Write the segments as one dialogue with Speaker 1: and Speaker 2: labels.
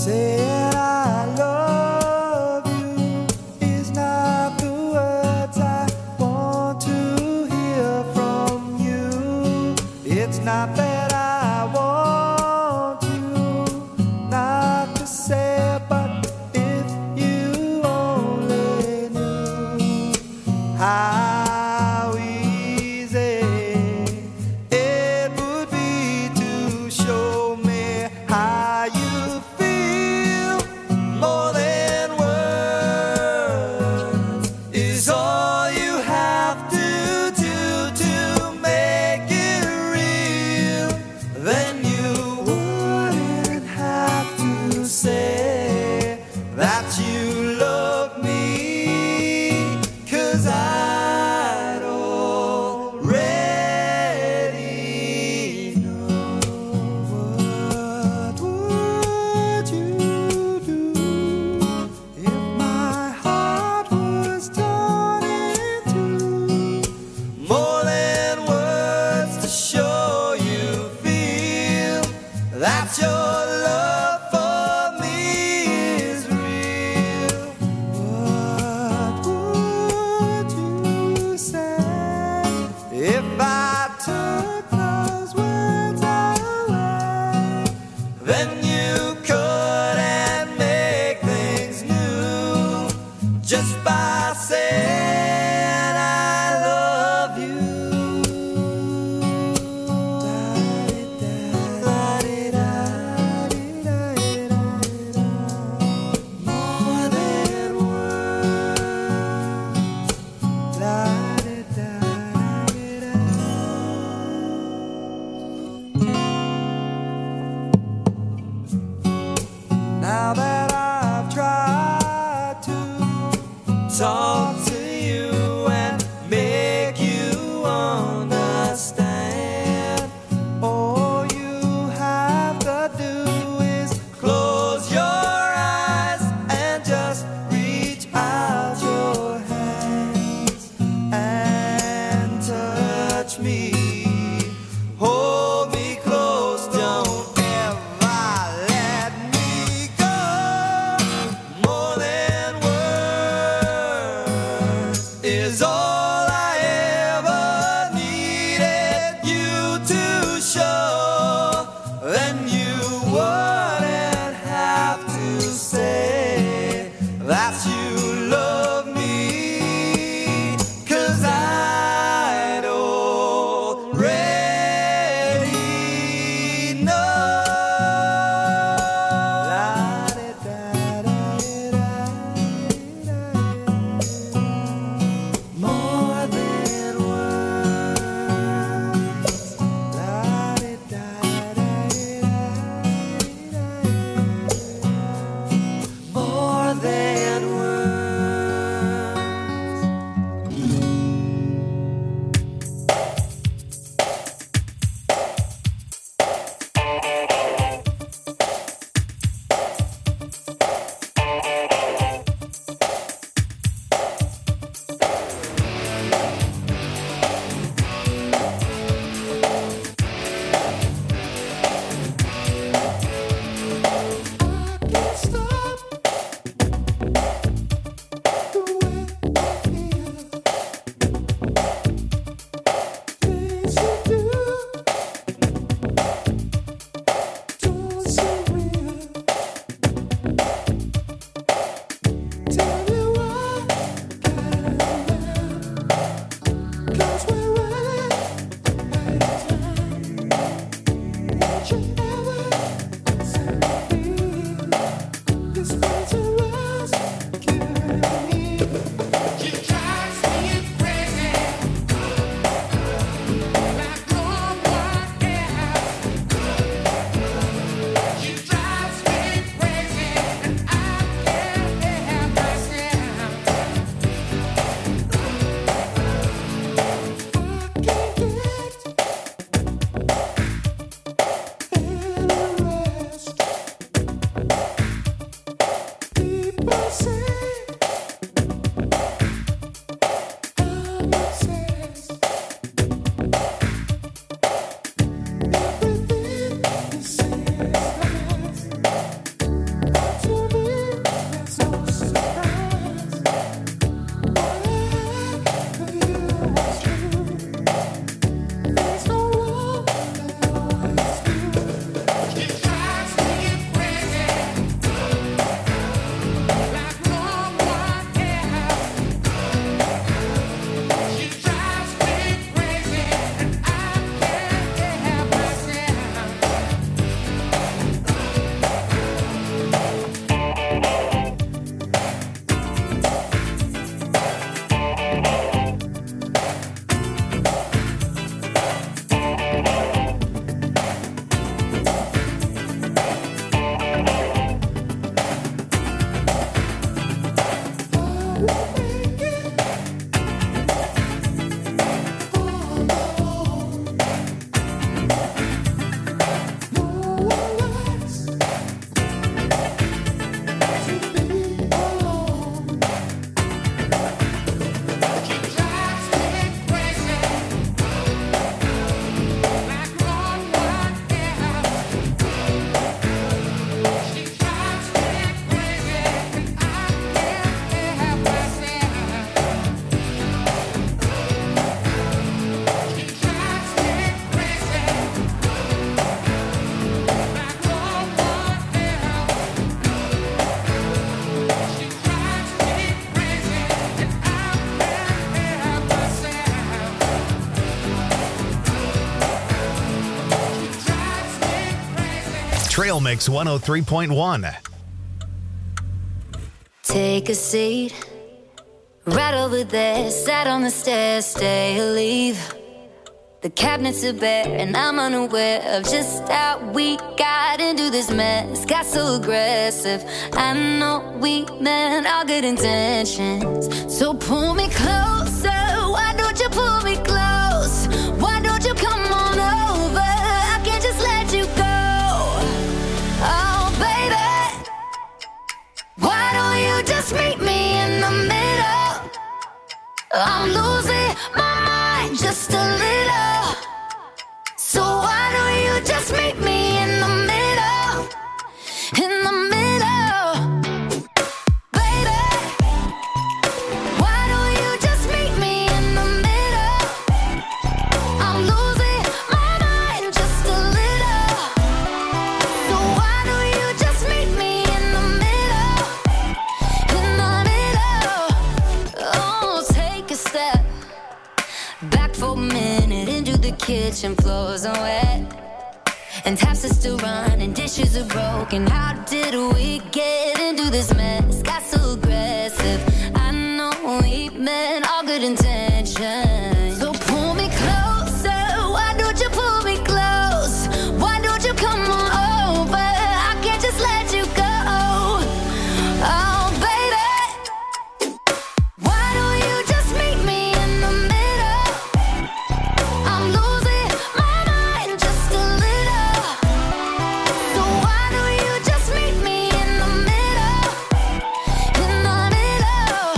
Speaker 1: Saying I love you is not the words I want to hear from you. It's not that I want you not to say it, but if you only knew how easy it would be to show me how you feel. More than words is all you have to do to make it real. Then you wouldn't have to say that you love me, 'cause I'd already know. What would you do if my heart was torn in two? More than words to show you feel that your love for me is real. What would you say if I took those words away? Then you couldn't make things new just by saying I love you. More than now that I've tried to talk to you and make you understand, all you have to do is close your eyes and just reach out your hands and touch me. Hold me close, don't ever let me go.
Speaker 2: Mix 103.1.
Speaker 3: Take a seat right over there, sat on the stairs, stay or leave. The cabinets are bare and I'm unaware of just how we got into this mess. Got so aggressive. I know we meant all good intentions. So pull me closer. Why don't you pull me close? Why don't you come on over? I can't just let you go. Oh baby, why don't you just meet me in the middle? I'm losing my mind just a little. So why don't you just meet me in the middle? In the middle, baby. Why don't you just meet me in the middle? I'm losing my mind just a little. So why don't you just meet me in the middle? In the middle. Oh, take a step back for a minute into the kitchen, floors are wet and taps are still running, dishes are broken. How did we get into this mess? Got so aggressive. I know we meant all good intentions. So pull me closer. Why don't you pull me close? Why don't you come on over? I can't just let you go. Oh baby, why don't you just meet me in the middle? I'm losing my mind just a little. So why don't you just meet me in the middle? In the middle.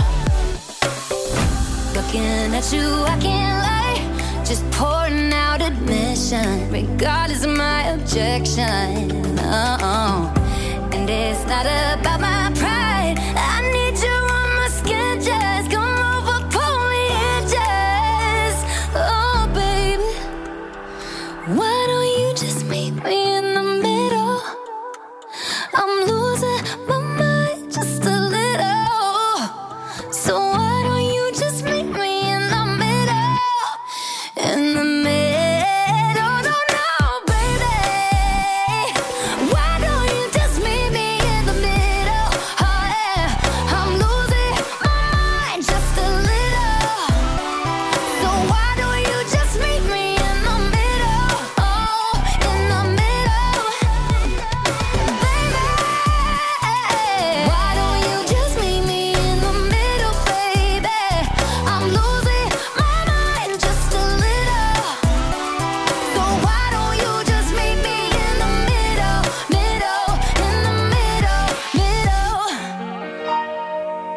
Speaker 3: Looking at you, I can't lie. Just pouring out admission, regardless of my objection. Oh, and it's not about my pride. I need you on my skin, just come over, pull me in, just. Oh, baby, why don't you just meet me in the middle? I'm losing my mind just a little. So why don't you just meet me in the middle? In the middle, no, no, baby. Why don't you just meet me in the middle? Oh yeah, I'm losing my mind just a little. So why don't you just meet me in the middle? Oh, in the middle, baby. Why don't you just meet me in the middle, baby? I'm losing my mind just a little. So why don't you just meet me in the middle, middle, in the middle, middle.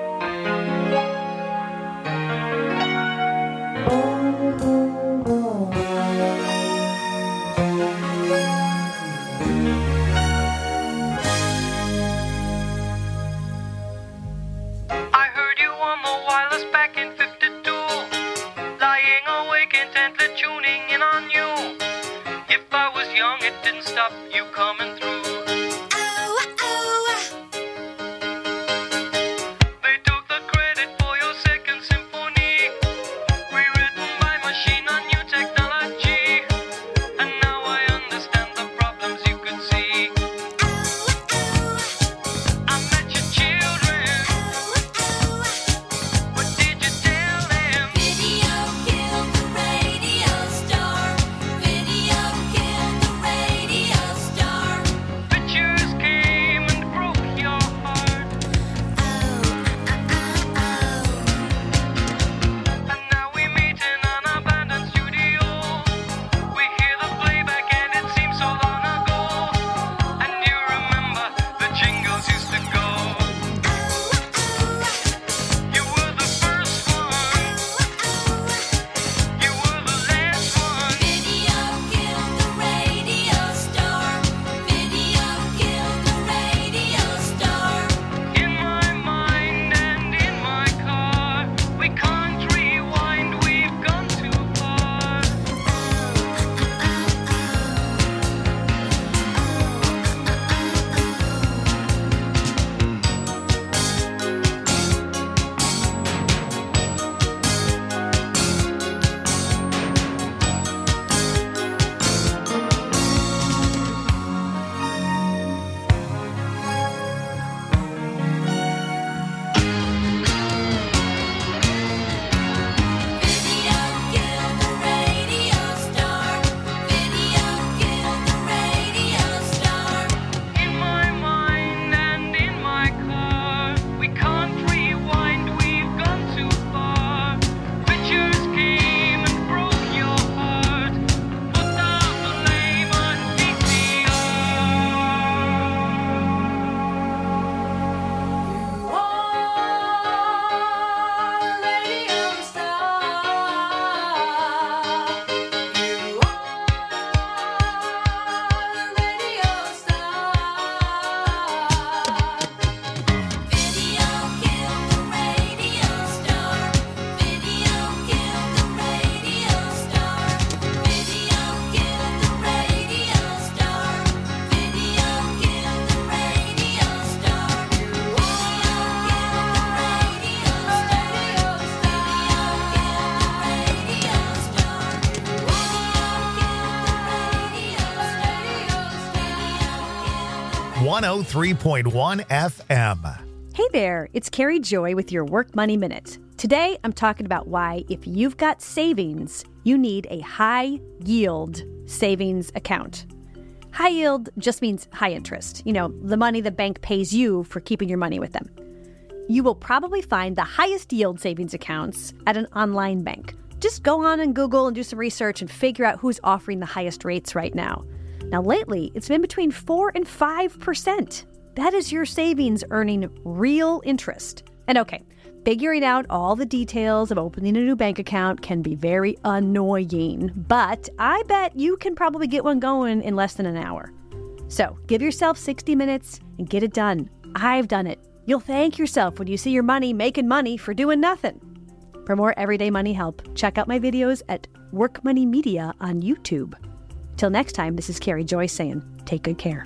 Speaker 4: I heard you on the wireless back in 52, lying awake intently tuning in on you. If I was young, it didn't stop you coming through. They took the credit for your second symphony, rewritten by machine on new technology. And now I understand the problems you could see. I met your children. What did you tell them?
Speaker 3: Video killed the radio star. Video killed the radio star.
Speaker 2: 103.1 FM.
Speaker 5: Hey there, it's Carrie Joy with your Work Money Minute. Today, I'm talking about why, if you've got savings, you need a high-yield savings account. High yield just means high interest. You know, the money the bank pays you for keeping your money with them. You will probably find the highest yield savings accounts at an online bank. Just go on and Google and do some research and figure out who's offering the highest rates right now. Now, lately, it's been between 4 and 5%. That is your savings earning real interest. And okay, figuring out all the details of opening a new bank account can be very annoying, but I bet you can probably get one going in less than an hour. So give yourself 60 minutes and get it done. I've done it. You'll thank yourself when you see your money making money for doing nothing. For more everyday money help, check out my videos at Work Money Media on YouTube. Till next time, this is Carrie Joy saying, take good care.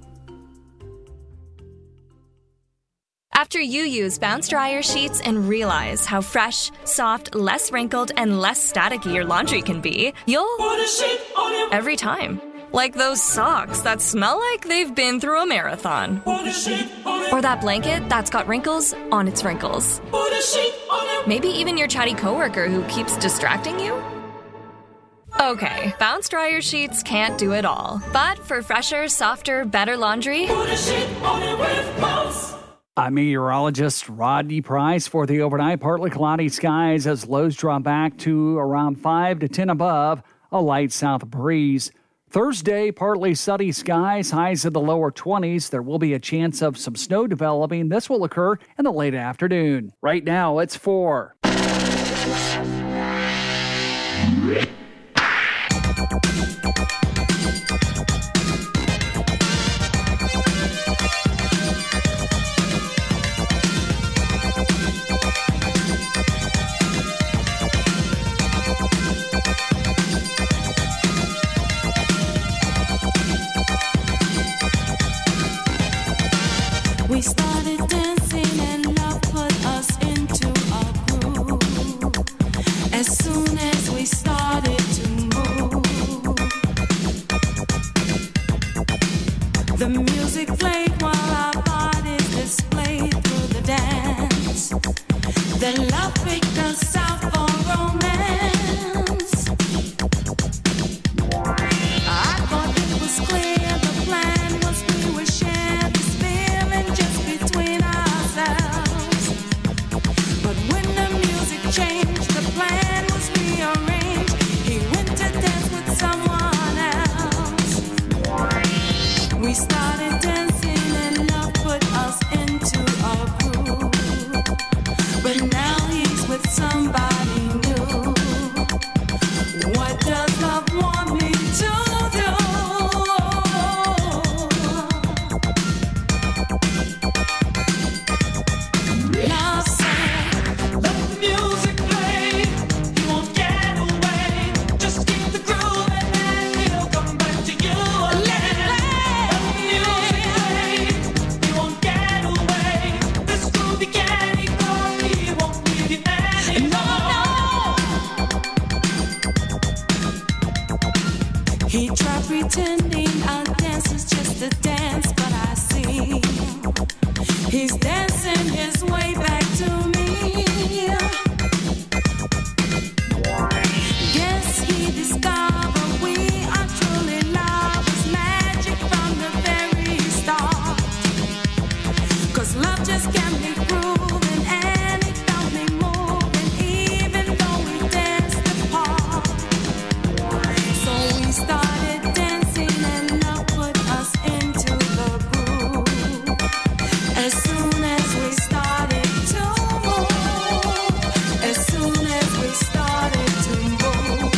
Speaker 6: After you use Bounce Dryer sheets and realize how fresh, soft, less wrinkled, and less staticky your laundry can be, you'll put a sheet on it every time. Like those socks that smell like they've been through a marathon. Put a sheet on it. Or that blanket that's got wrinkles on its wrinkles. Put a sheet on it. Maybe even your chatty coworker who keeps distracting you. Okay, Bounce Dryer sheets can't do it all. But for fresher, softer, better laundry, put a sheet on it with Bounce.
Speaker 7: I'm meteorologist Rodney Price for the overnight. Partly cloudy skies as lows drop back to around 5 to 10 above, a light south breeze. Thursday, partly sunny skies, highs in the lower 20s. There will be a chance of some snow developing. This will occur in the late afternoon. Right now, it's 4.
Speaker 8: We started dancing and love put us into a groove. As soon as we started to move, the music played while our bodies displayed through the dance. Then love picked us out for romance. I thought it was clear the plan was we would share this feeling just between ourselves. But when the music changed, the plan was rearranged. He went to dance with someone else. We started dancing and love put us into a groove. But now he's with somebody new. What does love want me to do? Now say, let the music play. You won't get away. Just keep the groove and then he'll come back to you again. Let the music play. You won't get away. This groovy candy club, he won't leave you anymore. He tried pretending our dance is just a dance, but I see he's dancing his way back to me. Guess he discovered we are truly love is magic from the very start. 'Cause love just can't be proven and it don't be moving even though we danced apart. So we started dancing and love put us into the groove. As soon as we started to move, as soon as we started to move,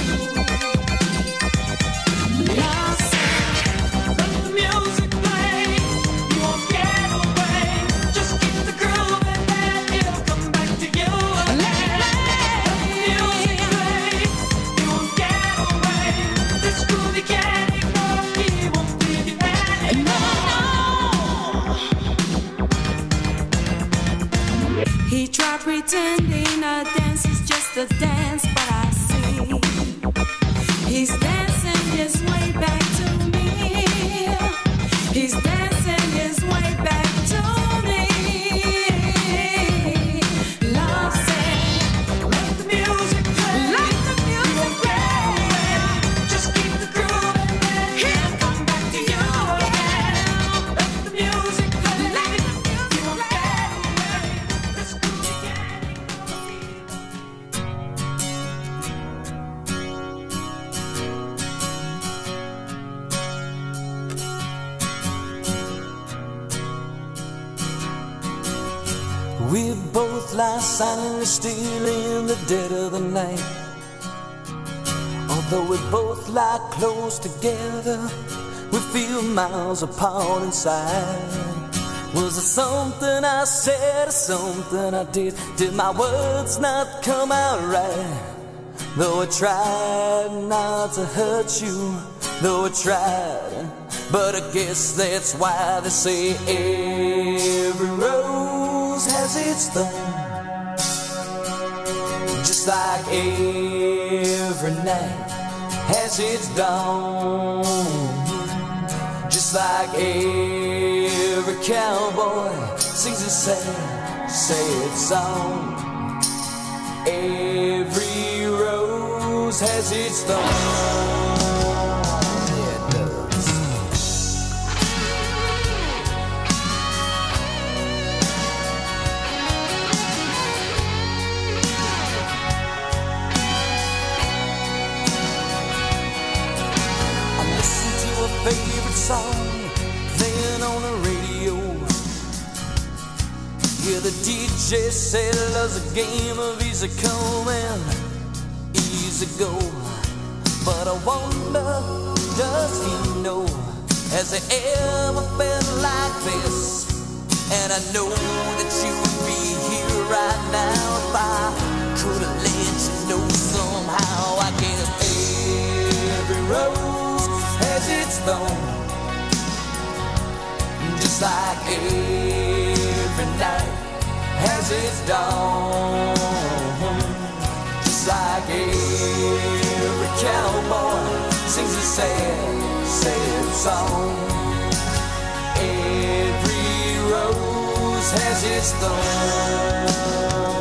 Speaker 8: now say, let the music play. You won't get away. Just keep the groove and then it'll come back to you again. Let the music play. You won't get away. This groovy candy club, he won't leave you anymore. He tried pretending a dance is just a dance, but I see he's dancing his way back to me. He's dancing his way
Speaker 1: We both lie silently still in the dead of the night. Although we both lie close together, we feel miles apart inside. Was it something I said or something I did? Did my words not come out right? Though I tried not to hurt you, though I tried, but I guess that's why they say every rose has its thorn. Just like every night has its dawn. Just like every cowboy sings a sad, sad song. Every rose has its thorn. Favorite song playing on the radio. Yeah, the DJ said love's a game of easy come and easy go. But I wonder, does he know, has he ever felt like this? And I know that you would be here right now if I could have let you know somehow. I guess every rose has its thorn, just like every night has its dawn. Just like every cowboy sings a sad, sad song. Every rose has its thorn.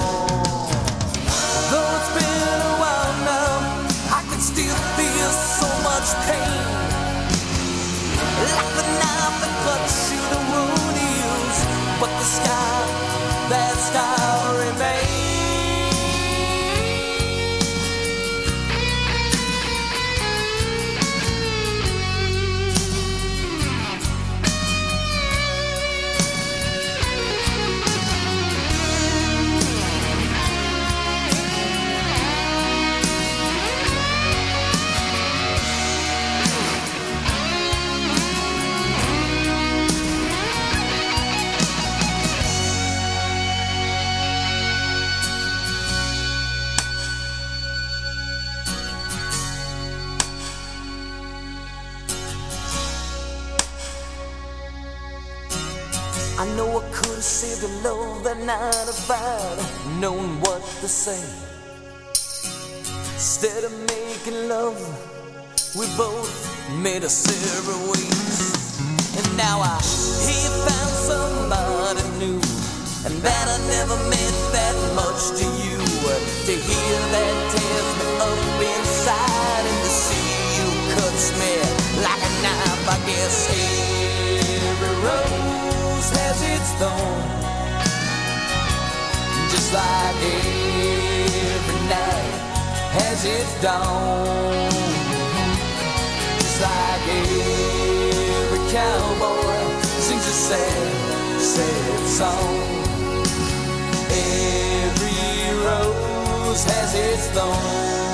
Speaker 1: Though it's been a while now, I can still feel so much pain. Like the knife that cuts you, the wound heals, but the scar, that scar remains. I know I could have saved the love that night if I'd known what to say. Instead of making love, we both made us separate ways. And now I hear you found somebody new, and that I never meant that much to you. To hear that tears me up inside, and to see you cuts me like a knife. I guess every rose has its thorn, just like every night has its dawn. Just like every cowboy sings a sad, sad song. Every rose has its thorn.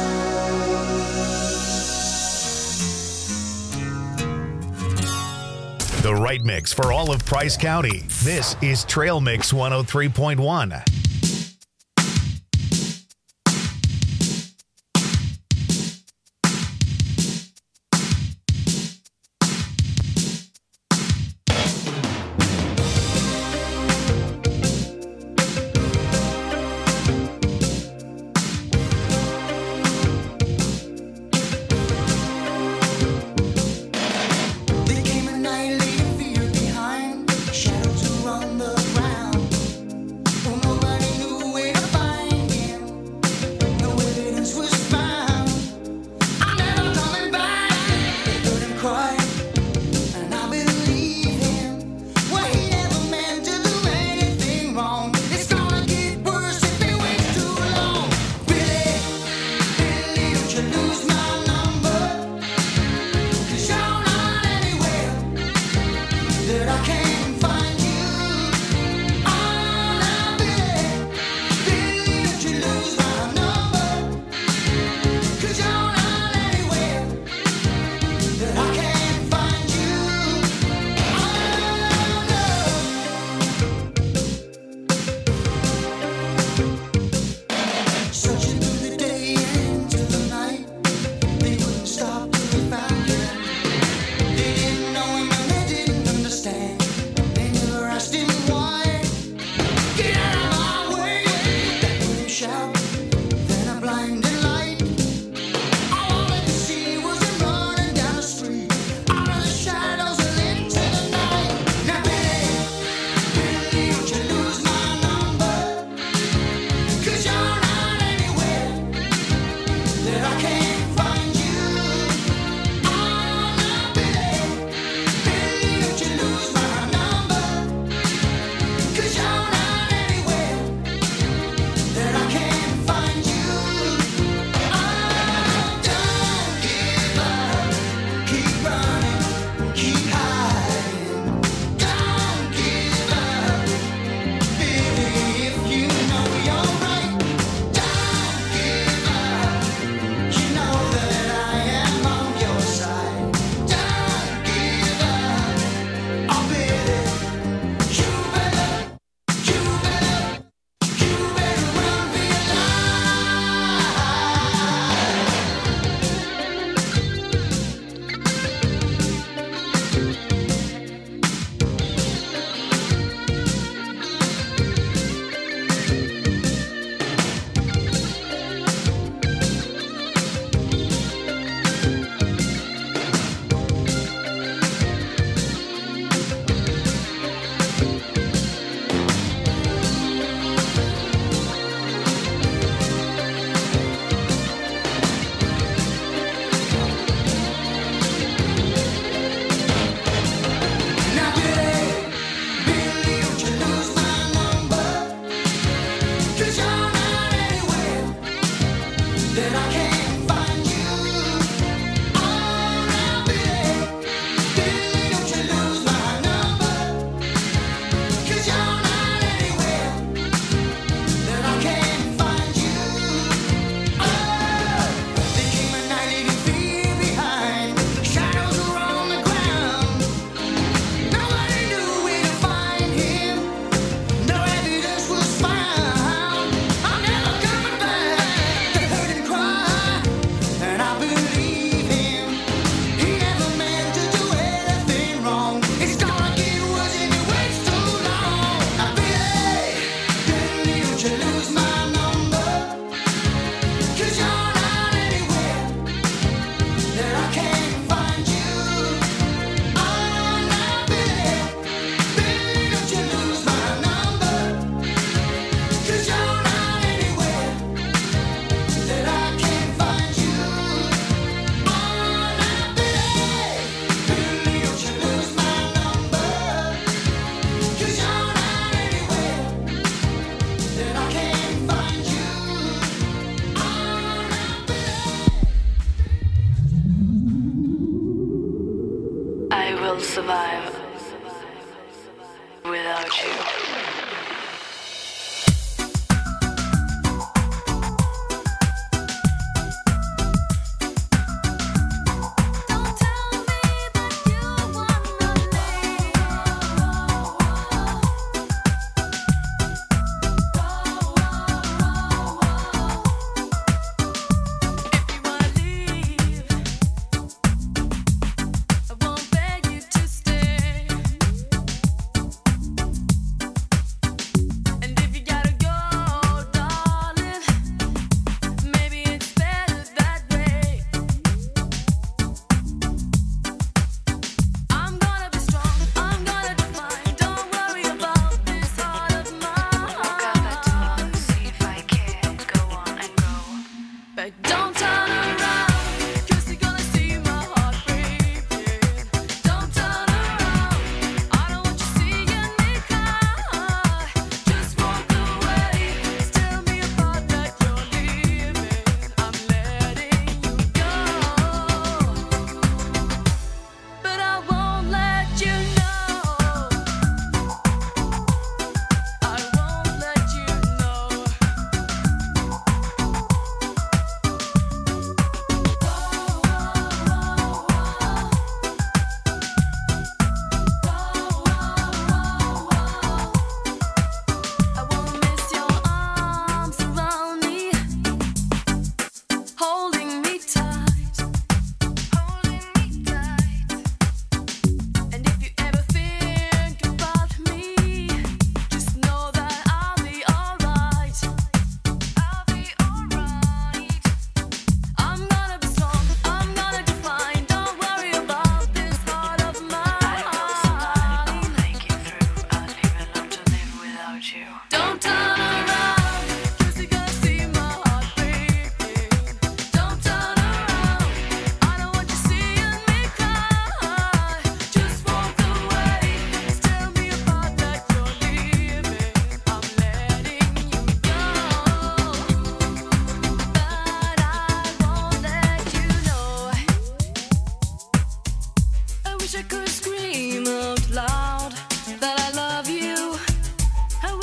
Speaker 2: The right mix for all of Price County. This is Trail Mix 103.1.
Speaker 8: Shadows around the ground. Oh, nobody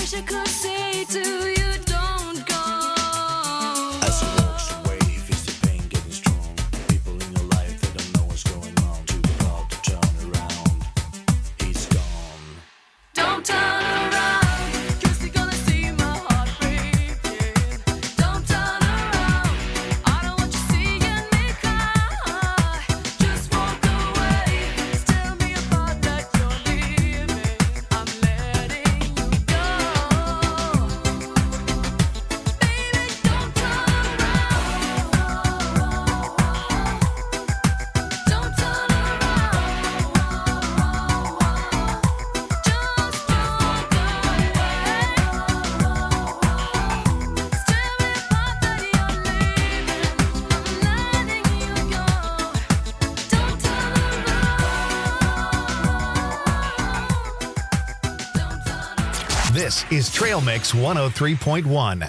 Speaker 8: wish I could say to you, don't go.
Speaker 9: As he walks away, he feels the pain getting strong. People in your life, they don't know what's going on. Too proud to turn around. He's gone.
Speaker 8: Don't turn around, 'cause you're gonna see my heart breaking. Don't turn around, I don't want you seeing me cry. Just walk away, tell me about that you're leaving. I'm letting you go. Baby, don't turn around. Don't turn around. Just walk away. Tell me about that you're leaving. I'm letting you go. Don't turn around.
Speaker 2: This is Trail Mix 103.1.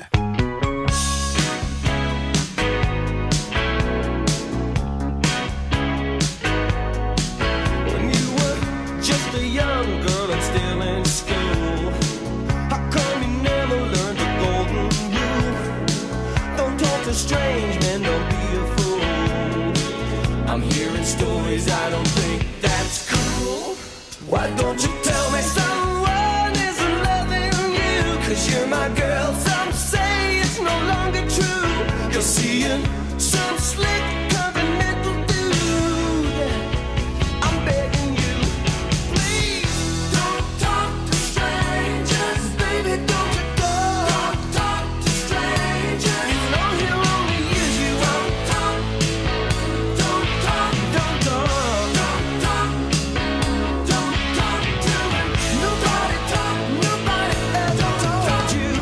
Speaker 1: When you were just a young girl and still in school, how come you never learned the golden rule? Don't talk to strange men, don't be a fool. I'm hearing stories, I don't think that's cool. Why don't you tell me someone isn't loving you? 'Cause you're my girl, some say it's no longer true. You're seeing some slick continental dude. I'm begging you, please don't talk to strangers, baby. Don't you go. Don't talk to strangers. You know he'll only use you up. Don't talk, don't talk, don't talk, don't talk to him. Nobody ever told you.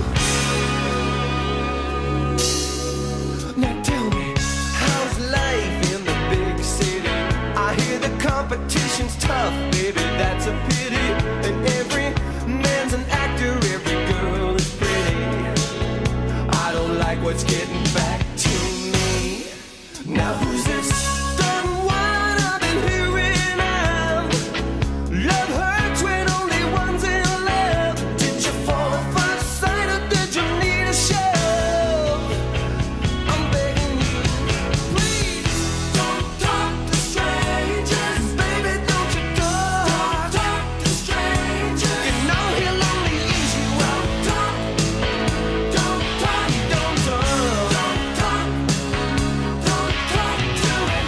Speaker 1: Now tell me, how's life in the big city? I hear the competition's tough, baby, that's a pity. And every man's an actor, every girl is pretty. I don't like what's getting back to me. Now who's this done one I've been hearing of? Love hurts when only one's in love. Did you fall at first sight or did you need a shove? I'm begging you, please don't talk to strangers, baby. Don't you go. Don't talk to strangers. You know he'll only use you up. Don't talk, don't talk, don't talk, don't talk to him.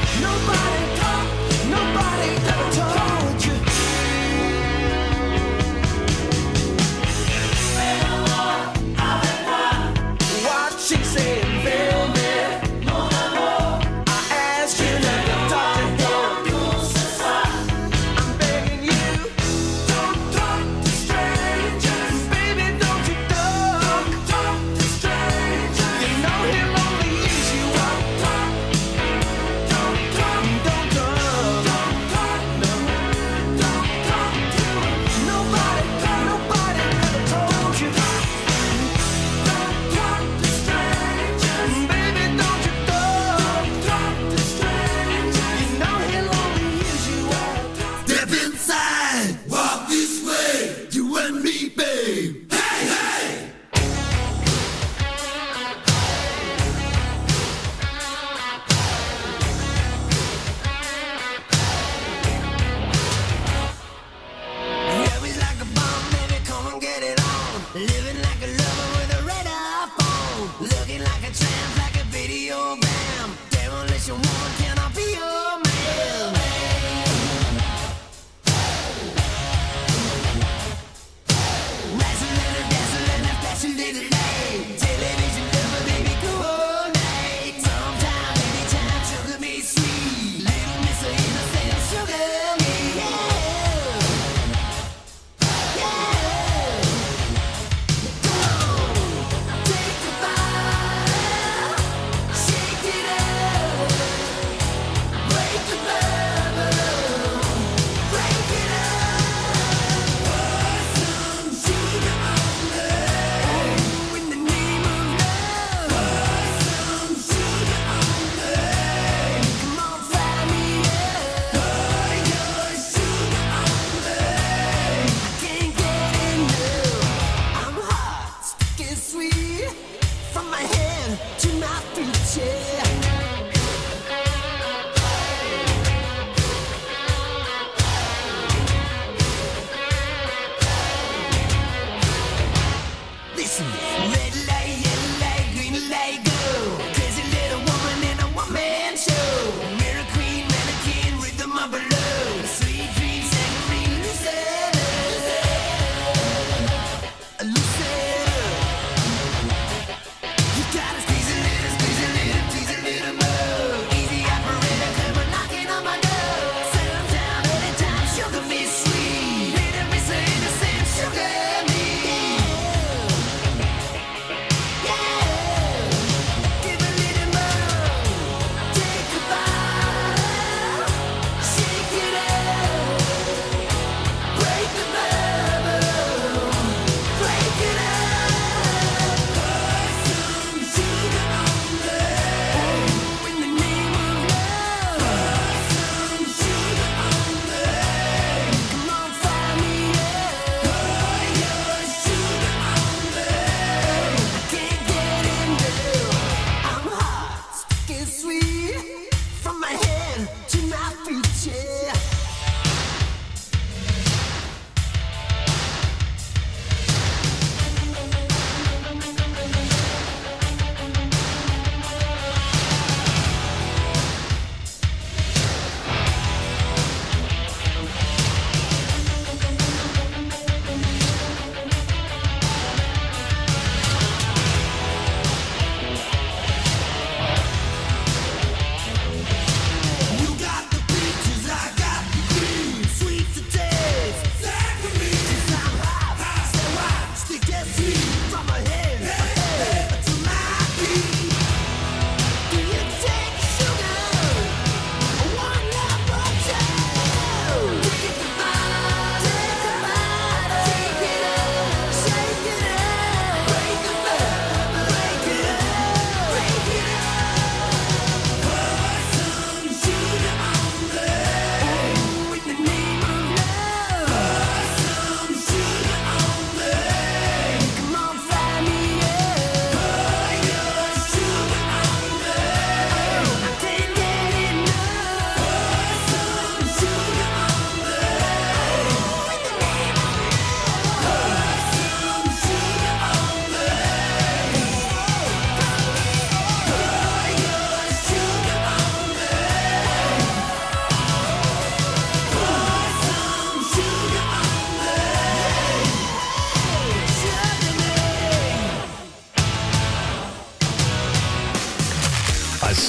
Speaker 1: Nobody ever told you. What she said, baby. I asked you not to talk to him. I'm begging you, don't talk to strangers, baby. Don't you talk to strangers. You know he'll only use you up. Don't talk, don't talk, no, don't talk to him. Nobody ever told you. Don't talk to strangers, baby. Don't you talk to strangers. You know he'll only use you up.
Speaker 9: Step inside, walk this way, you and me, babe. Hey, hey!
Speaker 1: Yeah, he's like a bomb, baby, come and get it on. Living like a lover with a red iPhone. Looking like a tramp, like a video bam. Demolition woman, can I be your man? Rising little, dancing little, flashing little light. Television lover, baby, cool all night. Sometime, anytime, sugar me sweet. Little Miss Innocent, sugar me, yeah.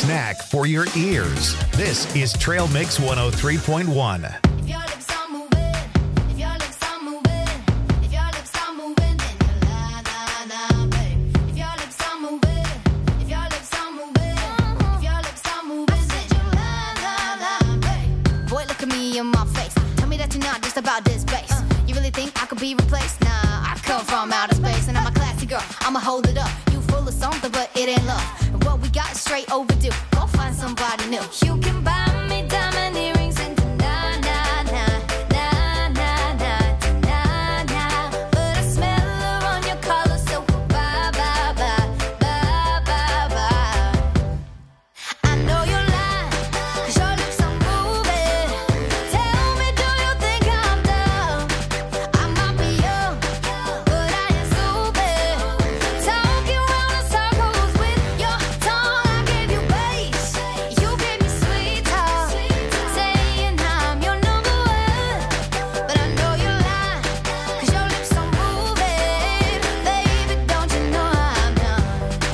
Speaker 2: snack for your ears. This is Trail Mix 103.1.
Speaker 3: If your lips are moving, if your lips are moving, if your lips are moving, then you la la la, babe. If your lips are moving, if your lips are moving, if your lips are moving, then you la la la, babe. Boy, look at me in my face. Tell me that you're not just about this bass. You really think I could be replaced? Nah, I come from outer space and I'm a classy girl. I'ma hold it up. You full of something, but it ain't love. And what we got is straight overdue. Go find somebody new. You can buy me diamond earrings and na na na na na na na na. But I smell her on your collar, so bye bye bye bye bye bye. I know you're lying, 'cause your lips are moving. Tell me, do you think I'm dumb? I might be young, but I ain't stupid. Talking round in circles with your tongue. I gave you bass, you gave me sweet talk, saying I'm your number one. But I know you're lying, 'cause your lips are moving. Baby, don't you know I'm done?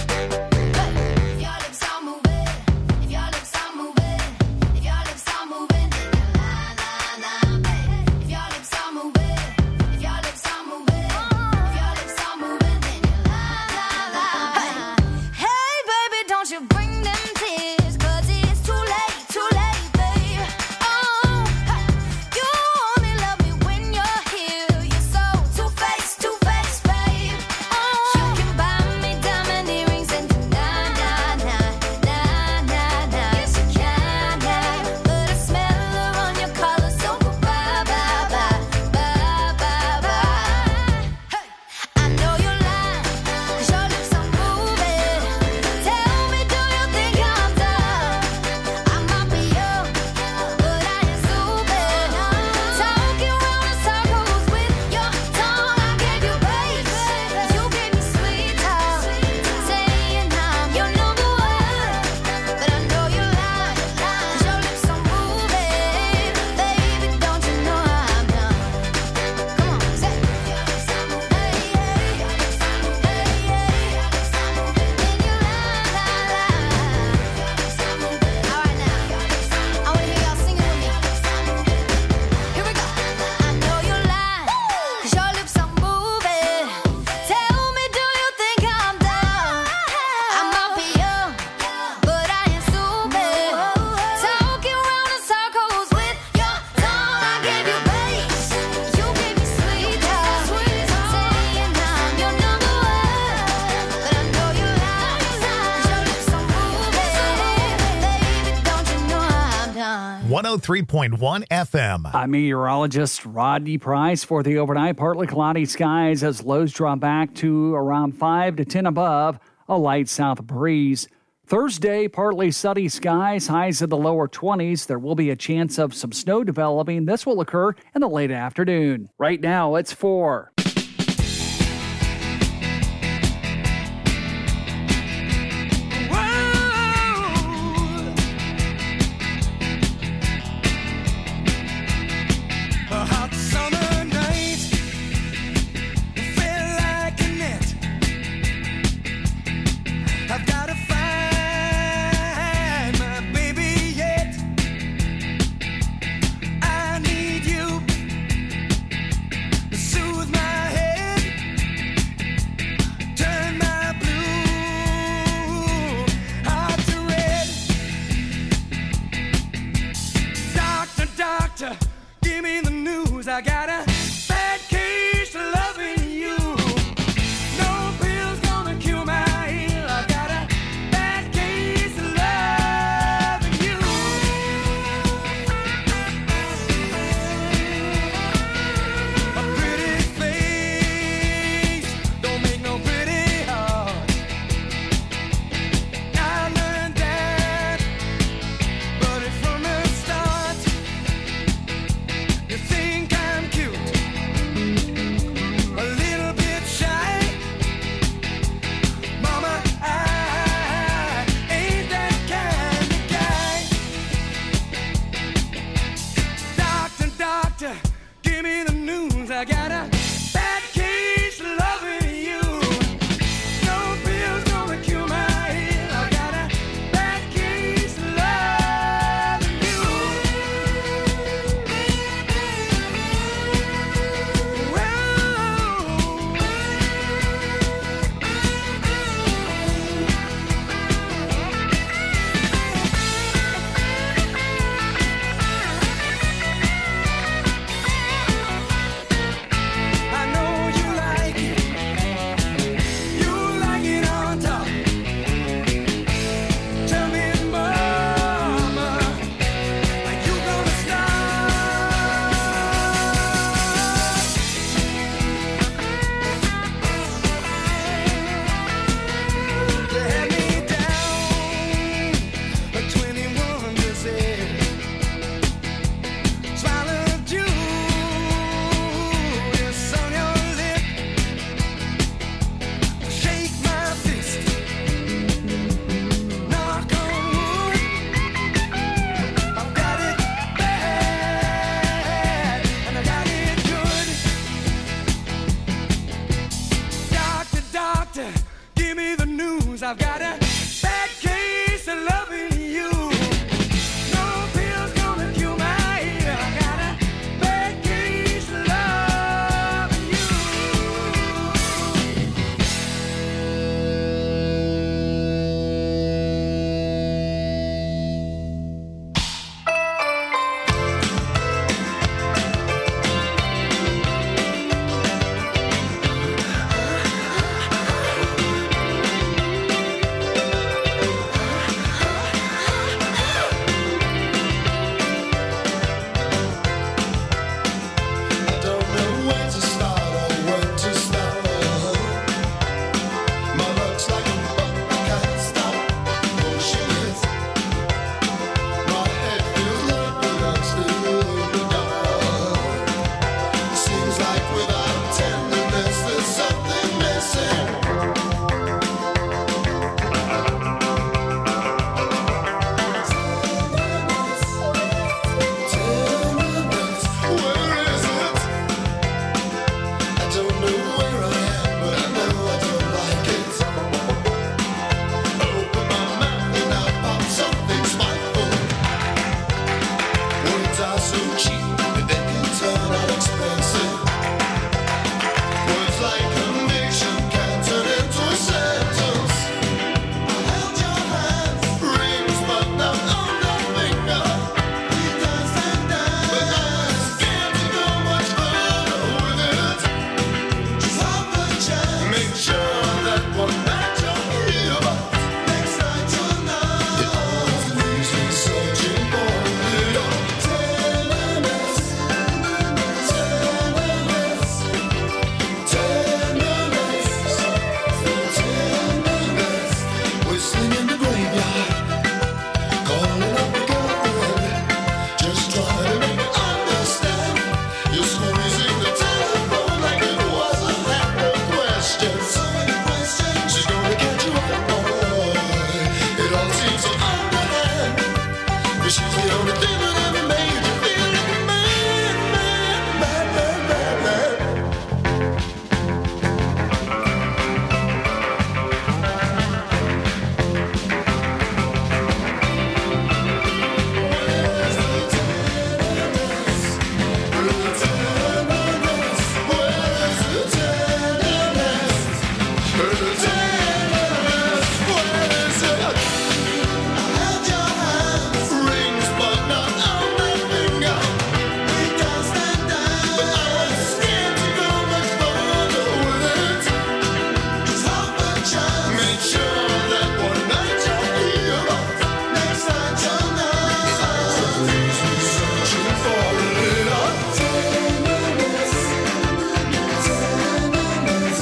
Speaker 3: If your lips are moving, if your lips are moving, if your lips are moving, then you la la la, babe. If your lips are moving, if your lips are moving, if your lips are moving, then you la la la, babe. Hey, baby, don't you bring them tears, 'cause it's too late, babe. Oh, you only love me when you're here. You're so two-faced, babe. Oh, you can buy me diamond earrings and na na na na na na. Yes, you can, yeah. But I smell her on your collar, so bye bye bye bye bye bye. Hey, I know you're lying, 'cause your lips are moving. Tell me, do you think I'm dumb? I might be young, but I ain't stupid. Talking round in circles with your tongue. I gave you bass, you gave me sweet talk, saying I'm your number one. But I know you're lying, 'cause your lips are moving. Baby, don't you know I'm done? Come on, say it. Your lips are moving. Hey, hey, your lips are moving. Hey, hey, your lips are moving. Then you la la la. Your lips are moving. All right now, I wanna hear y'all singing with me. Here we go. I know you're lying, 'cause your lips are moving. Tell me, do you think I'm dumb? I might be young, but I ain't stupid. Talking round in circles with your tongue. I gave you bass, you gave me sweet talk, saying I'm your number one. But I know you're lying, 'cause your lips are moving. Baby, don't you know I'm done?
Speaker 2: 103.1 FM.
Speaker 7: I'm meteorologist Rodney Price for the overnight. Partly cloudy skies as lows drop back to around 5 to 10 above, a light south breeze. Thursday, partly sunny skies, highs in the lower 20s. There will be a chance of some snow developing. This will occur in the late afternoon. Right now, it's 4.
Speaker 9: A hot summer night, it felt like a net. I've got to find my baby yet. I need you to soothe my
Speaker 8: I've got a bad case of loving you. No pills gonna cure my ear. I got a bad case of loving you.
Speaker 9: I don't know where to start or when to stop. My luck's like a boat, I can't stop pushing it. My head feels like the lights still in the dark. Seems like without tenderness there's something missing. Tenderness, where is it? I don't know where I am, but I know I don't like it. Open my mouth and I pop something spiteful. Words are so cheap that they can turn out expensive. Words like conviction can turn into a sentence. I held your hand, rings but not on the finger. We danced and danced, but I'm scared to go much further with it. Just have a chance. Make sure that one night you're here, but next night you're not. It always leaves me searching for a little tenderness, tenderness, tenderness, whistling in the graveyard, calling up the girlfriend, just trying to make me understand. You're squeezing the telephone like it wasn't that no question. So many questions. She's gonna catch you up, boy. It all seems so underhand, but she's the only thing that ever made you feel like a man, man, man, man, man, man. Where's the tenderness? Where's the tenderness? Where's the tenderness? Where's the tenderness? Where is it? I held your hands, rings but not on my finger. We danced and danced, but I was scared to go much further with it. Just have a chance. Make sure that one night you're here, but next night you're not. Leaves me searching for a little tenderness, tenderness,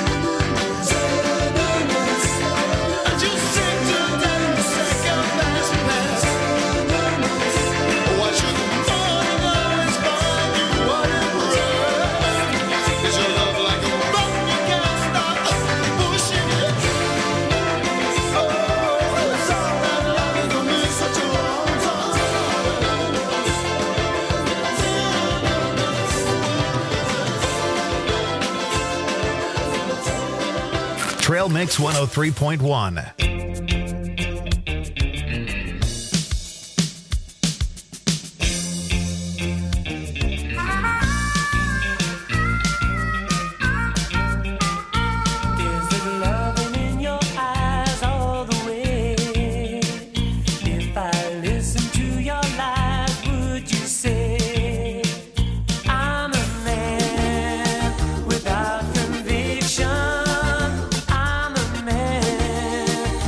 Speaker 9: tenderness. I just take the damn second last pass. Why should the morning always find you unimpressed? Is your love like a rock you can't stop pushing it? Oh, it's all that love for me such a long time.
Speaker 2: Trail Mix 103.1.
Speaker 8: Is it loving in your eyes all the way? If I listen to your lies, would you say I'm a man without conviction? I'm a man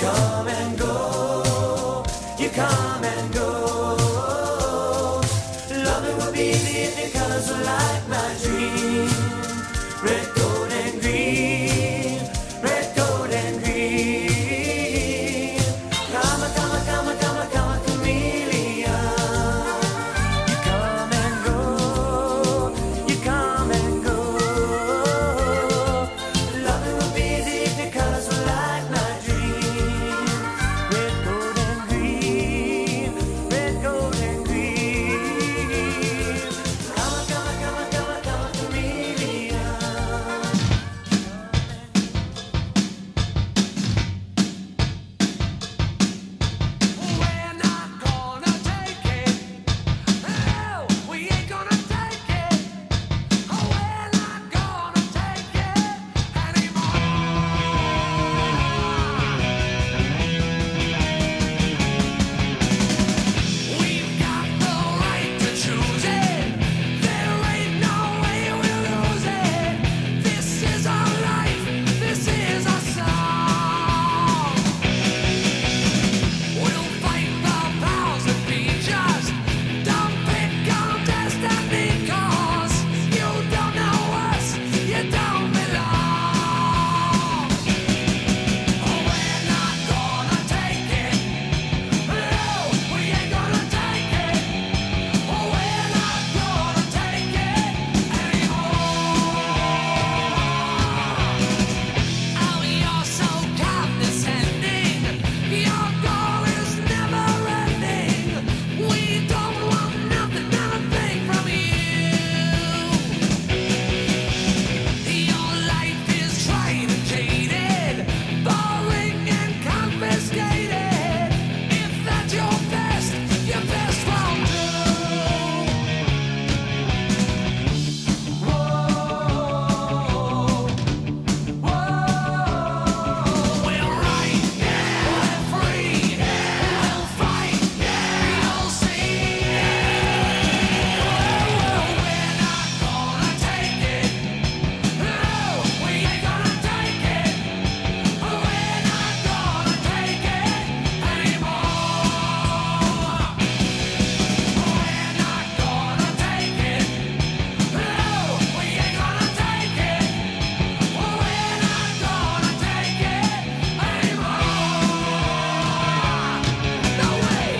Speaker 1: come and go, you come and go. Loving would be easy if your colors were like my dream. Red, gold, and green. Red, gold, and green. Come, come, come, come, come, chameleon. You come and go, you come and go. Loving would be easy if your colors were like my dream. Red, gold, and green. Red, gold, and green. Come, come, come, come, come, chameleon. We're not gonna take it. No, we ain't gonna take it. Oh, we're not gonna take it anymore. We've got the right to choose it. There ain't no way we'll lose it. This is our life. This is our song. We'll fight the powers that be just. Don't pick on destiny, 'cause you don't know us, you don't belong. Oh, we're not gonna take it. No, we ain't gonna take it. Oh, we're not gonna take it anymore. Oh, you're so condescending. Your goal is never ending. We don't want nothing from you. Your life is tried and jaded, boring and confiscated. If that's your best won't do. We're right, we're free, we'll fight, you'll see. We're not gonna take it. No, we ain't gonna take it. We're not gonna take it anymore. We're not gonna take it. No, we ain't gonna take it. We're not gonna take it anymore. No way.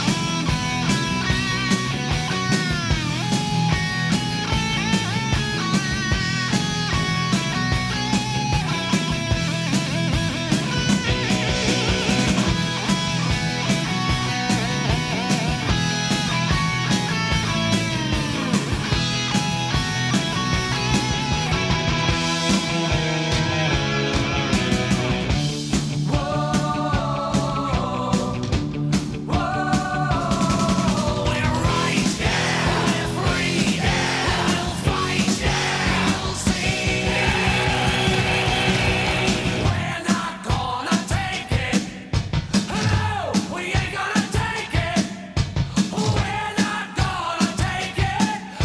Speaker 1: We're right, we're free, we'll fight, you'll see. We're not gonna take it. No, we ain't gonna take it. We're not gonna take it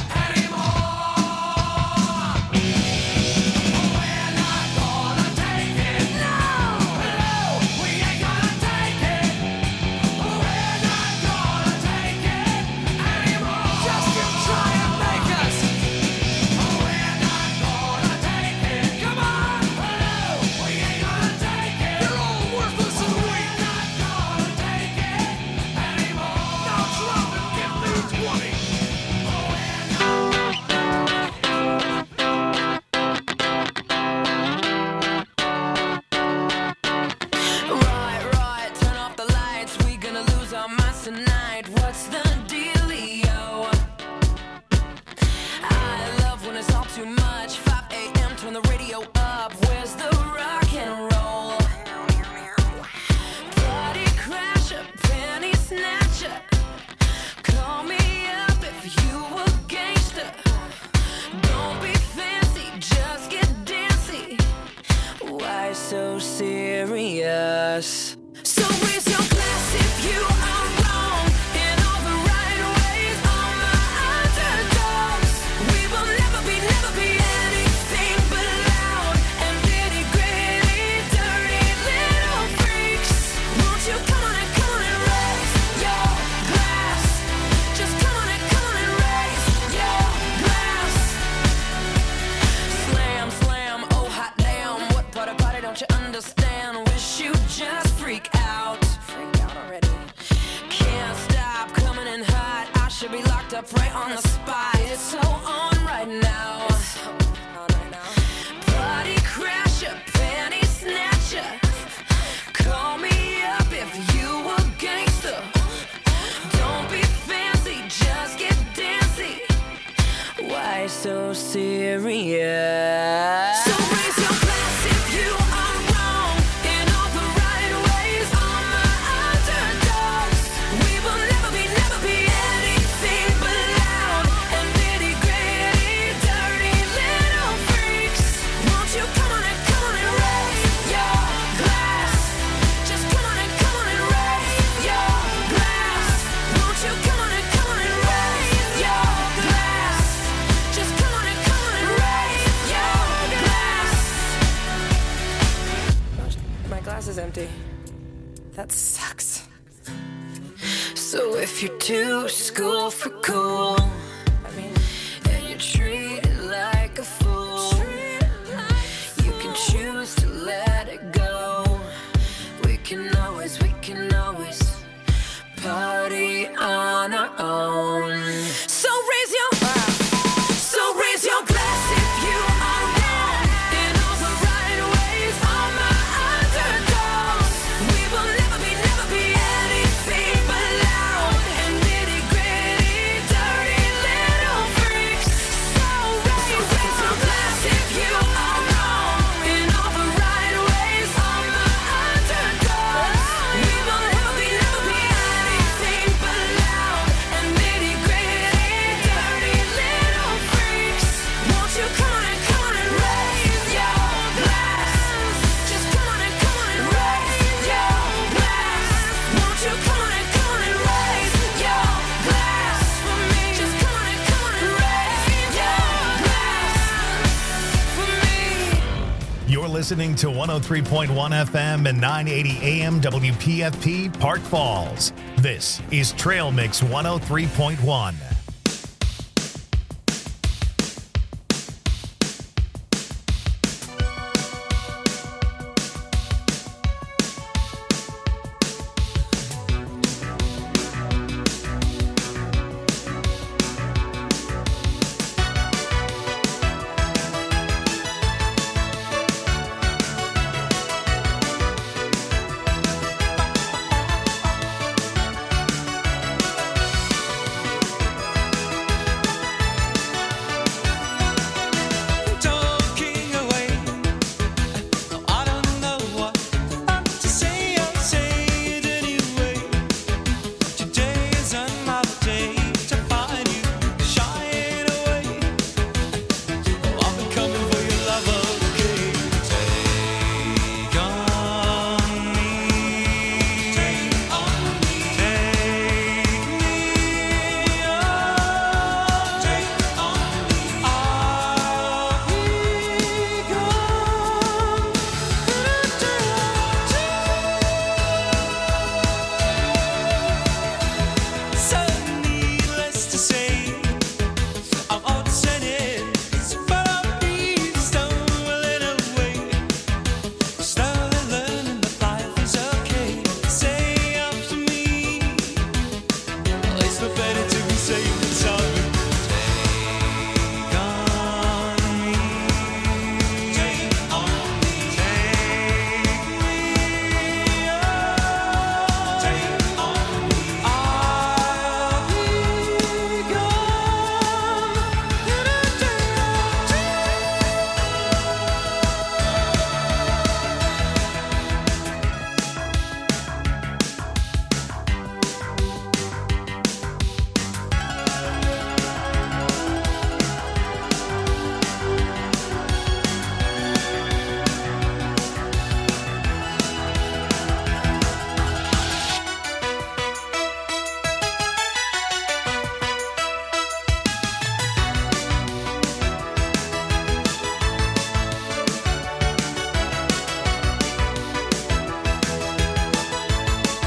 Speaker 1: anymore. We're not gonna take it. No, we ain't gonna take it. We're not gonna take it anymore. Just to try and make us. We're not gonna take it. Come on. We ain't gonna take it. You're all worthless and weak. Not gonna take it anymore. Now drop and give me 20. Right, turn off the lights. We gonna lose our minds tonight. What's the dealio? I love when it's all too much. 5 a.m. turn the radio up. Where's the rock and roll? Party crasher, penny snatcher. Call me up if you a gangster. Don't be fancy, just get dancy. Why so serious? So raise your glass if you are wrong in all the right ways. All my underdogs, we will never be anything but loud and nitty gritty, dirty little freaks.
Speaker 8: right on the spot. It's so on right now. Party crasher, panty snatcher. Call me up if you a gangster. Don't be fancy, just get dancy. Why so serious? So raise your glass if you are wrong in all the right ways. All my underdogs, we will never be anything but loud and nitty gritty, dirty little freaks. Won't you come on and raise your glass? Just come on and raise your glass. Won't you come on and raise your glass? Just come on and raise your glass. My glass is empty. That sucks. So if you're too school for cool, and you're treated like a fool, you can choose to let it go. We can always party on our own. So raise your glass if you are wrong in all the right ways. All my underdogs, we will never be anything but loud and nitty gritty, dirty little freaks. So raise your glass if you are wrong in all the right ways. All my underdogs, we will never be anything but loud and nitty gritty, dirty little freaks. Won't you come on and raise your glass? Just come on and raise your glass. Won't you come on and raise your glass for me? Just come on and raise your glass for me.
Speaker 2: You're listening to 103.1 FM and 980 AM WPFP Park Falls. This is Trail Mix 103.1.